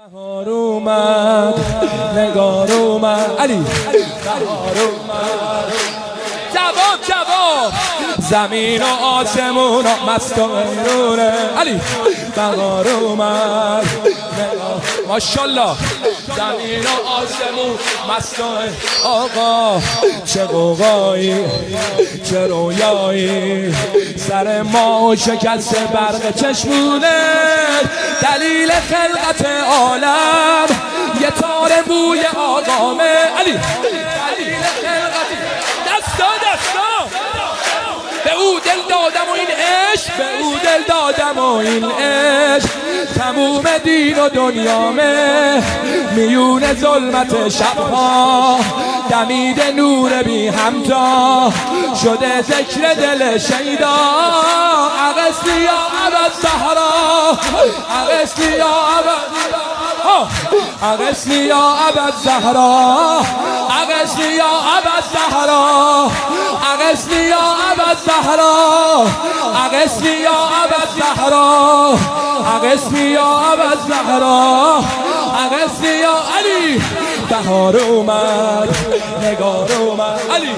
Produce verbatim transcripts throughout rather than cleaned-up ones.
بهار اومد نگار اومد علی بهار اومد جواب جواب زمین و آسمون و مست و ایرونه علی بهار اومد ماشالله زمین و آسمون مست و آقا چه قوقایی چه رویایی سر ما شکست برق چشمونه دلیل خلقت عالم یه تار بوی آقامه علی دلیل خلقت دستا دستا به او دل دادم و این عشق به او دل دادم و این عشق تموم دین و دنیامه میون ظلمت شبها دمید نور بی همتا شده ذکر دل شیدا اغسطی یا ابد زهرا اغسطی یا ابد اغسطی یا ابد زهرا اغسطی یا ابد زهرا اغسطی یا ابد زهرا اغسطی یا ابد زهرا اغسطی یا ابد زهرا اغسطی یا علی بهار اومد نگار اومد علی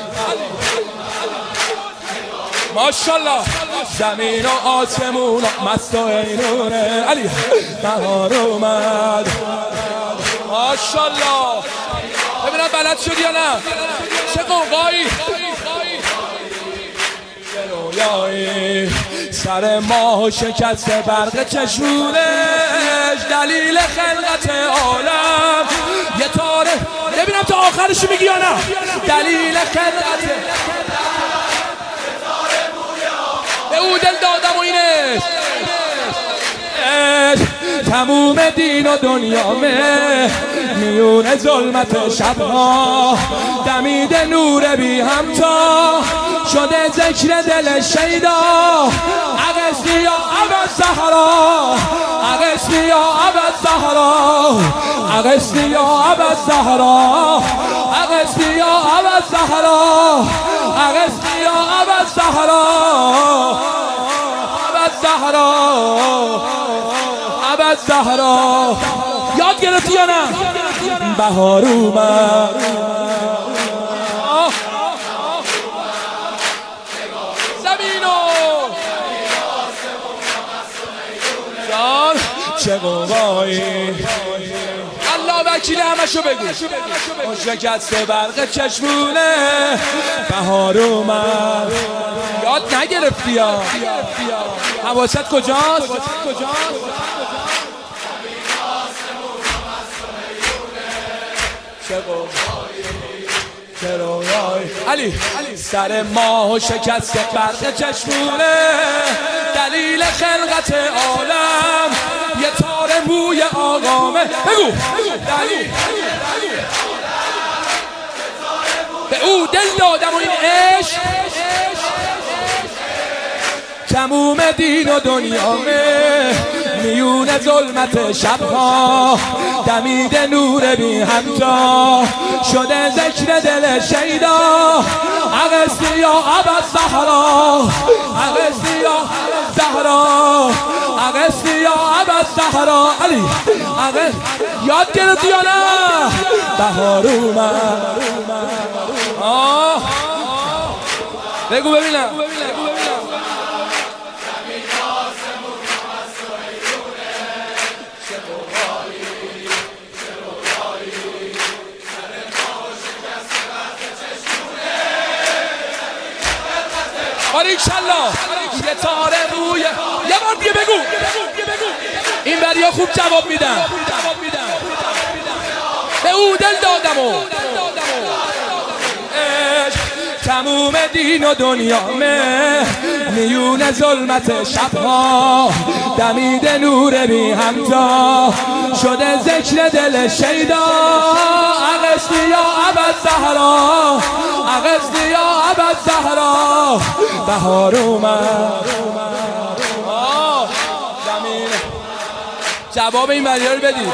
ماشالله زمین و آسمون و مست و ایرونه علی بهار اومد ماشالله ببینم بلد شد یا نه چه قوقایی رویایی سر ماه شکست برق چشمونش دلیل خلقت عالم یه تاره ببینم تا آخرش میگی یا نه دلیل خلقت به او دل دادم و اینش تموم دین و دنیامه میون ظلمت شبها دمید نور بی همتا شده ذکر دل شیدا اغسطی یا ابد زهرا اغسطی یا ابد زهرا اغسطی یا ابد زهرا اغسطی یا ابد زهرا اغسطی یا ابد زهرا ابد زهرا ابد زهرا یاد گرفتی یا نه بهار اومد چه قوقایی الله وکیل همشو بگو شکست برق چشمونه بهار اومد یاد نگرفتی یا حواست کجاست چه قوقایی چه رویایی علی سر ماه شکست برق چشمونه دلیل خلقت عالم یه تار بوی آقامه بگو دلیل به او دل دادم و این عشق تموم دین و دنیامه میون ظلمت شبها دمید نور بی همتا شده ذکر دل شیدا اغسطی یا ابد زهرا اغسطی یا زهرا اغسطی یا ابد زهرا علی یاد گرفتی یا نه بهار اومد آه بگو ببینم باریکالله یه تاره روی یه بار دیگه بگو این بریا خوب جواب میدن به او دل دادم و تموم دین و دنیامه میون ظلمت شبها دمید نور بی همتا شده ذکر دل شیدا اغسطی یا ابد زهرا اغسطی یا ابد زهرا بهار اومد زمین جواب این بریا رو بدید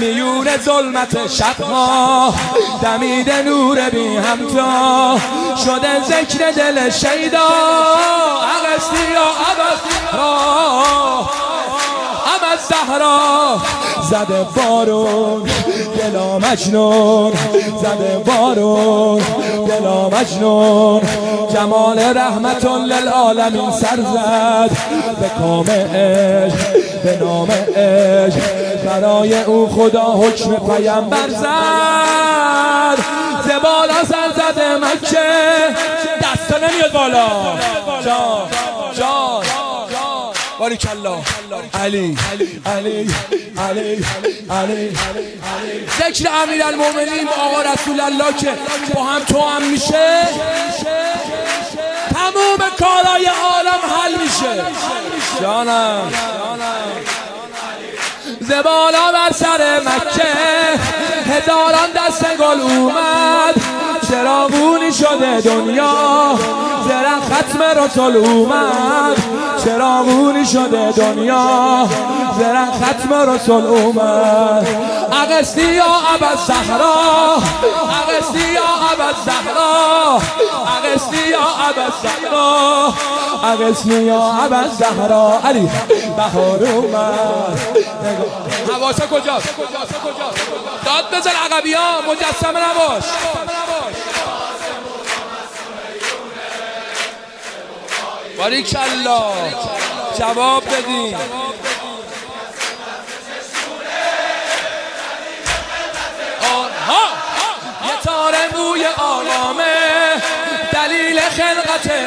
میون ظلمت شبها دمیده نور بی همتا شده ذکر دل شیدا اغسطی یا ابد ابد زهرا زده بارون دلا مجنون زده بارون دلا مجنون جمال رحمت للعالمین سر زد به کام عشق به نام عشق برای او خدا حکم پیامبر زد زبالا سر زده مکه دستا نمیاد بالا جان جان باریکالله علی علی علی علی ذکر امیرالمومنین آقا رسول الله که با هم تو هم میشه تمام کارهای عالم حل میشه جانم زبالا بر سر مکه هزاران دست گل اومد چراغونی شده دنیا زرن ختم رسول اومد چراغونی شده دنیا زرن ختم رسول اومد اغسطی یا ابد زهرا اغسطی یا ابد زهرا اغسطی یا ابد زهرا اغسطی یا ابد زهرا علی بهار اومد حواسه کجاست داد بزن عقبی ها مجسمه نباش باریکالله جواب بدین آنها یه تار موی آلامه دلیل خلقته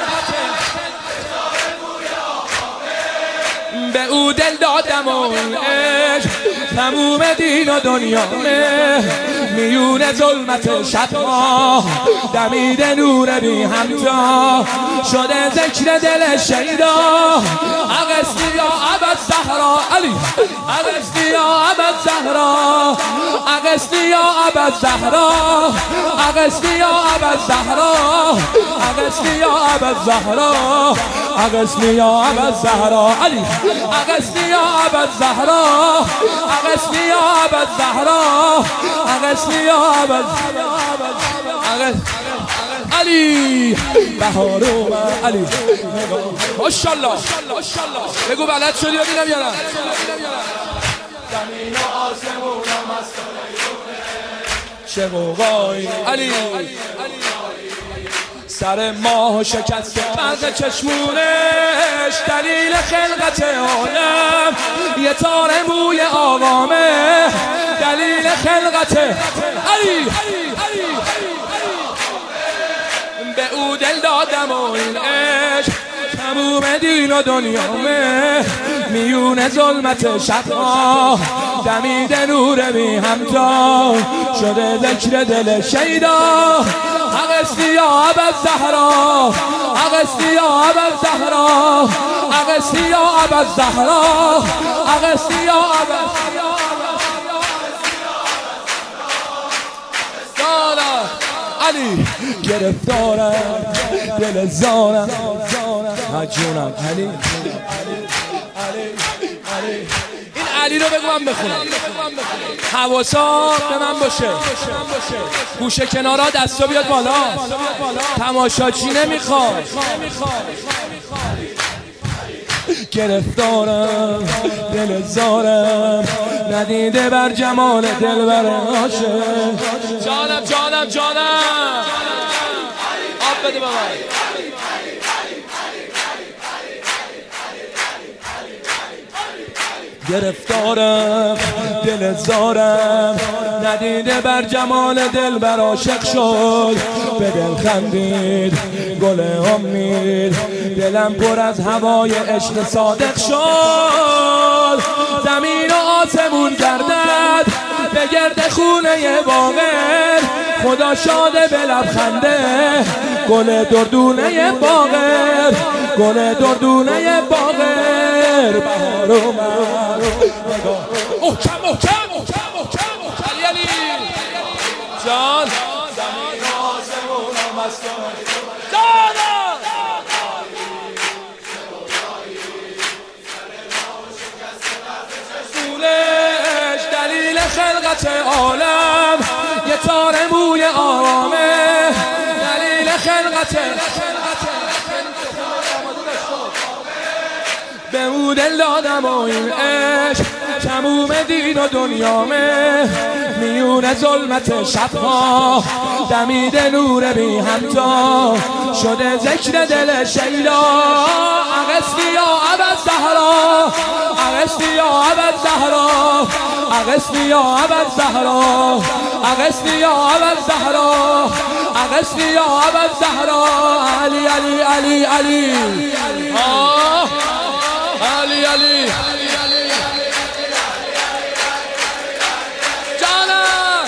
به او دل دادم و عشق تموم دین و دنیامه میون ظلمت شبها دمیده نور بی همتا شده ذکر دل شیدا اغسطی یا ابد زهرا علی اغسطی یا ابد زهرا اغسطی یا ابد زهرا اغسطی یا ابد زهرا اغسطی یا ابد زهرا اغسطی یا ابد زهرا علی اغسطی یا ابد زهرا اغسطی یا ابد زهرا اغسطی یا ابد علی بهار اومد علی ماشاءالله بگو بلد شدی ببینم یا نه زمین و آسمونم از چه موقعی علی سر ماه شکسته مغز چشمونش دلیل خلقت عالم یه تار موی آقامه دلیل خلقت علی به او دل دادم و این عشق تموم دین و دنیامه میون ظلمت شبها دمیده نور بی همتا شده ذکر دل شیدا اغسطی یا ابد زهرا اغسطی یا ابد زهرا اغسطی یا ابد زهرا اغسطی یا ابد علی گرفتارم دل زارم جونم علی این علی رو بگو من بخونم حواسا به من باشه گوشه کنارا دستا بیاد بالا تماشاچی نمیخواد گرفتارم دل زارم ندیده بر جمال دل بر عاشق جانم جانم جانم آب بده به من گرفتارم دل زارم ندیده بر جمال دل بر عاشق شد به دل خندید گل امید دلم پر از هوای عشق صادق شد زمین و آسمون گردد به گرد خونه باغر خدا شاده به لبخنده گل دردونه باغر گل دردونه باغر بهار اومد محکم محکم محکم علی علی جان زمین و آسمون مستان جانم دلیل خلقت عالم یه تار موی آرامه دلیل خلقت به او دل دادم و این عشق تموم دین و دنیامه میون ظلمت شبها دمیده نور بی همتا شده ذکر دل شیدا اغثنی یا ابد زهرا اغثنی یا ابد زهرا اغثنی یا ابد زهرا اغثنی یا ابد زهرا اغثنی یا ابد زهرا علی علی علی علی آه علی علی جانم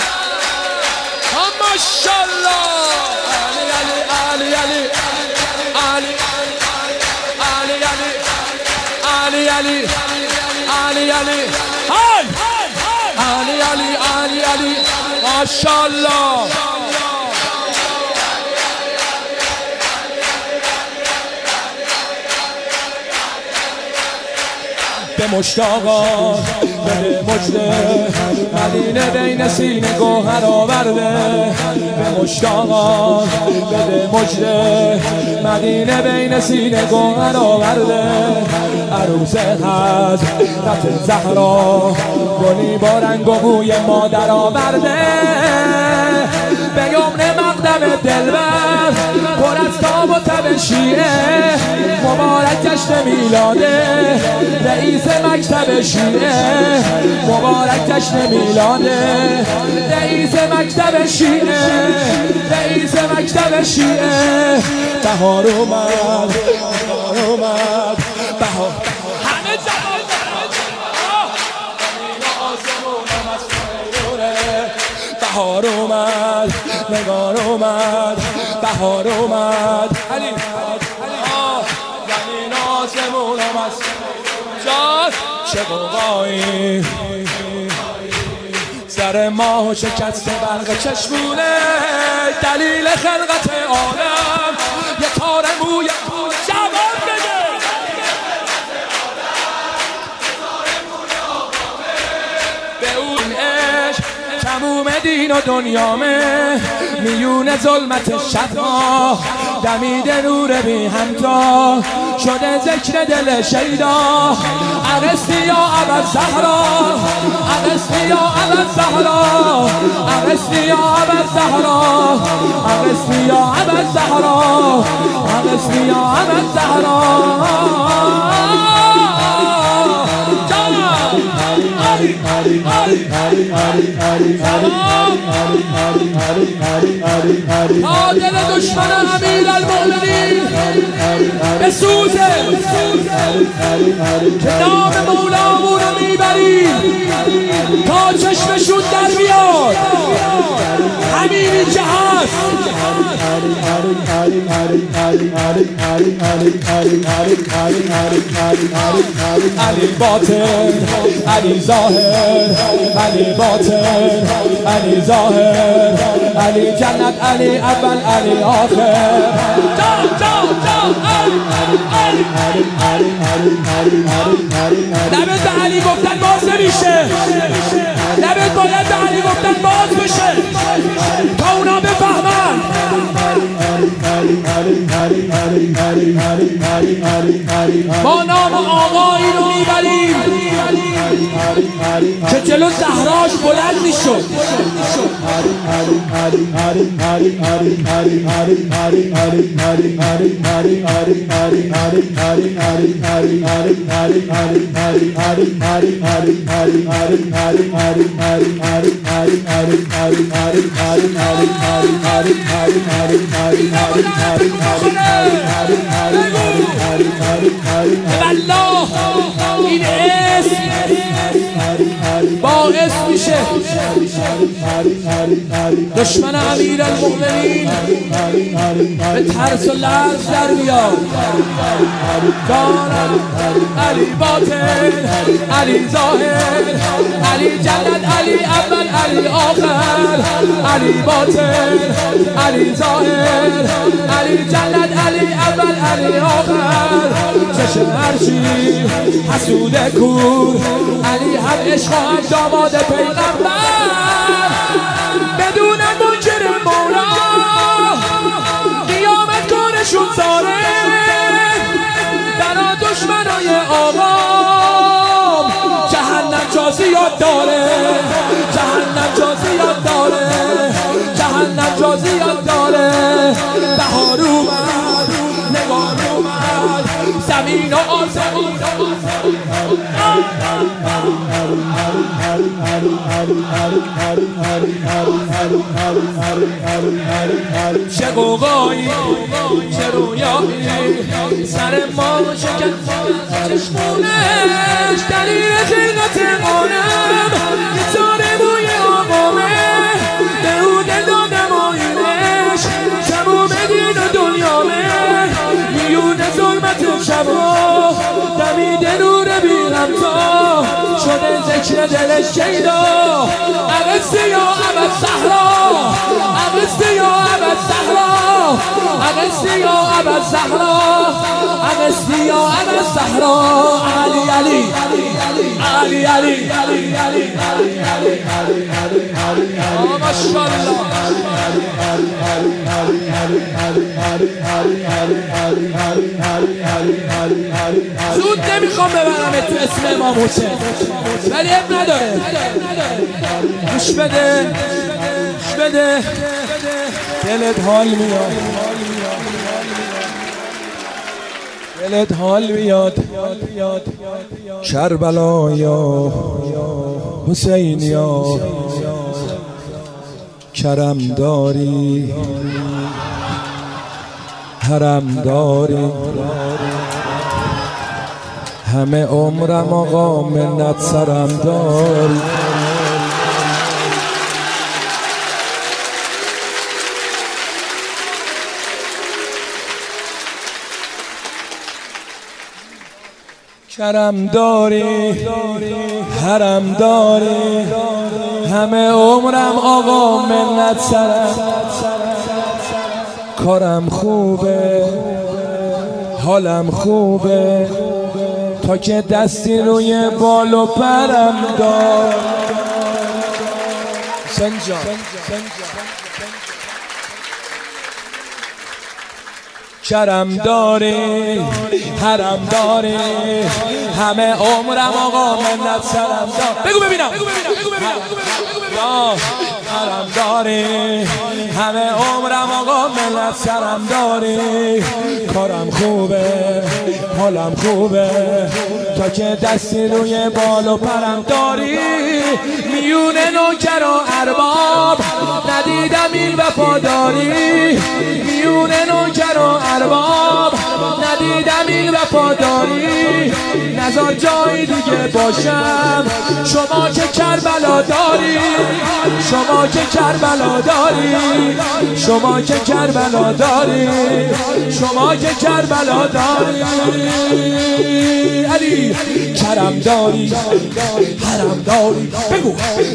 ماشاءالله علی علی علی علی علی علی علی علی علی علی های علی علی علی علی ماشاءالله به مشتاقان به مجده مدینه بین سینه گوهر آورده به مشتاقان به مجده مدینه بین سینه گوهر آورده عروس حضرت زهرا گلی با رنگ و بوی مادر آورده به یمن مقدم دلبر پر از تاب و تب شیعه مبارک جشن میلاده رئیس مکتب شیعه مبارک جشن میلاده رئیس مکتب شیعه رئیس مکتب شیعه بهار اومد بهار اومد بهار همه جوان بهار اومد نگار اومد بهار اومد علی زمین آسمون آمد جان چه قوقایی سر ماه و شکست برق چشمونه دلیل خلقت عالم یه تار موی جوان بده به اون عشق تموم دین و دنیامه میون ظلمت شبها دمیده نور بی همتا شده ذکر دل شیدا اغثنی یا ابد زهرا اغثنی یا ابد زهرا اغثنی یا ابد زهرا اغثنی یا ابد زهرا اغثنی یا ابد زهرا تا دل دشمن امیر المؤمنین بسوزه که نام مولامون رو میبریم تا چشمشون در بیاد همینی که هست علی باطن علی ظاهر علی باطن علی ظاهر علی جنت علی اول علی آخر جان جان جان علی نبید به علی گفتن باز نمیشه نبید باید به علی گفتن باز بشه تا اونا بفهمن ما نام آقایی رو میبریم که جلو زهراش بلند میشد والله این اسم باعث میشه دشمن امیر المؤمنین به ترس و لرز در بیاد دارم علی باطن علی ظاهر علی جنت علی اول علی آخر علی باطن علی ظاهر علی جنت علی اول علی آخر چشم هرچی حسود کور علی هم عشق و هم داماد پیغمبر چه قوقایی چه رویایی سر ما شکن چشمونش دلیل خلقت قانم گیتار موی آقامه به او دل دادم آینش تموم دین و دنیامه میون ظلمت شبا دمید نور بی غمتا شده ذکر دلش شیدا اغسطی یا ابد زهرا اغسطی یا ابد زهرا اغسطی یا ابد زهرا اغسطی یا ابد زهرا علی علی علی علی ماشاءالله زود نمیخوام ببرم تو اسم امام حسین ولی اب نداره گوش بده گوش بده دلت حال میاد دلت حال میاد کربلا یا حسین یا کرم داری حرم داری همه عمرم آقا منت سرم داری کرم داری حرم داری همه عمرم آقا منت سرم کارم خوبه حالم خوبه تا که دستی روی بال و پرم دار سنجا کرم داری حرم داری همه عمرم آقا منت سرم دار بگو ببینم حرم داری همه عمرم آقا منت سرم داری کارم خوبه حالم خوبه تا که دستی روی بال و پرم داری میون نوکر و ارباب ندیدم این وفاداری میون نوکر و ارباب ندیدم این وفاداری نزار جایی دیگه باشم شما که کربلا داری شما که کربلا داری شما که کربلا داری شما که کربلا داری علی کرم داری حرم داری بگو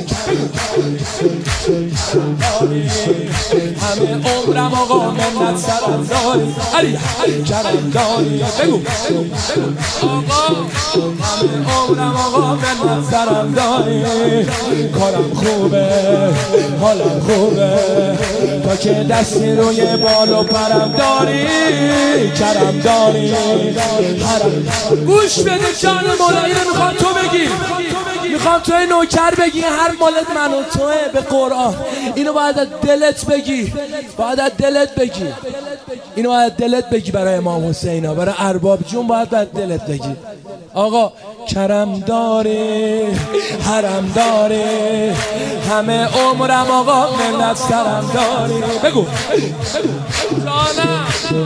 همه عمرم آقا منت سرم داری علی کرم داری بگو آقا همه عمرم آقا منت سرم داری کارم خوبه حالم خوبه تا که دستی روی بال و پرم داری کرم داری حرم گوش بده جان مولایی رو میخوام تو بگی میخوام توی نوکر بگی هر مالت من و توه به قرآن اینو باید از دلت بگی باید از دلت بگی اینو باید از دلت بگی برای امام حسین برای ارباب جون باید از دلت بگی آقا کرم داری حرم داری همه عمرم آقا منت سرم داری بگو جانم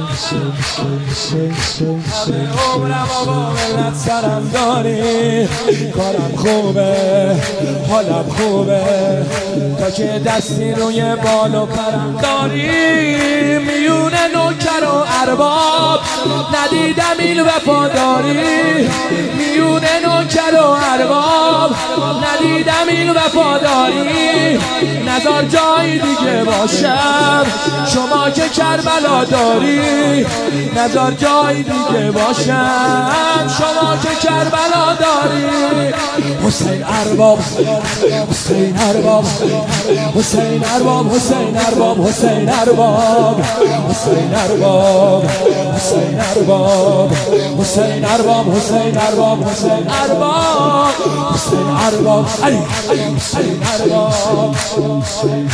همه عمرم آقا منت سرم داری کارم خوبه حالم خوبه تا که دستی روی بال و پرم داری میون نوکر و ارباب ندیدم این وفاداری میون نوکر و ارباب ندیدم این وفاداری نزار جایی دیگه باشم شما که کربلا داری نزار جایی دیگه باشم شما که کربلا داری حسین ارباب حسین ارباب حسین ارباب حسین ارباب حسین ارباب حسین ارباب ارباب حسین ارباب حسین ارباب حسین ارباب حسین ارباب حسین ارباب علی حسین ارباب حسین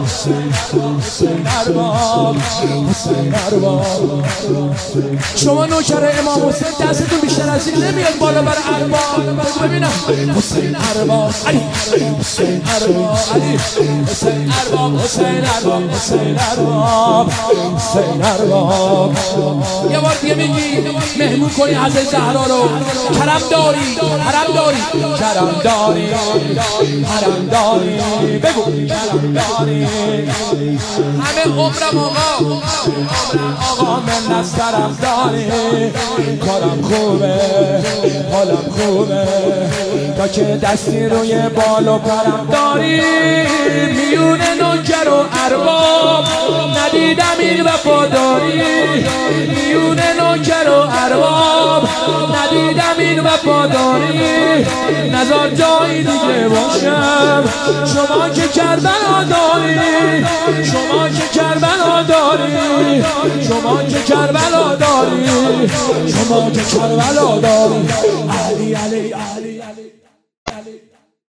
ارباب حسین ارباب. شما نوکر امام حسین دستتون بیشتر از این نمیاد بالا بر ارباب. ببینم حسین ارباب علی حسین ارباب علی حسین ارباب حسین ارباب حسین ارباب حسین ارباب. یه بار دیگه میگی مهمون کنی حضرت زهرا رو. کرم داری حرم داری کرم داری حرم داری بگو کرم داری. همه عمرم آقا عمرم آقا من نسترم داری. کارم خوبه حالم خوبه تا که دستی روی بال و پرم داری. میون نوکر و ارباب ندیدم این وفاداری. میون نوکر و ارباب ندیدم این وفاداری. نزار جایی دیگه باشم شما که کربلا داری. شما که کربلا داری شما که کربلا داری شما که کربلا داری. علی علی علی علی علی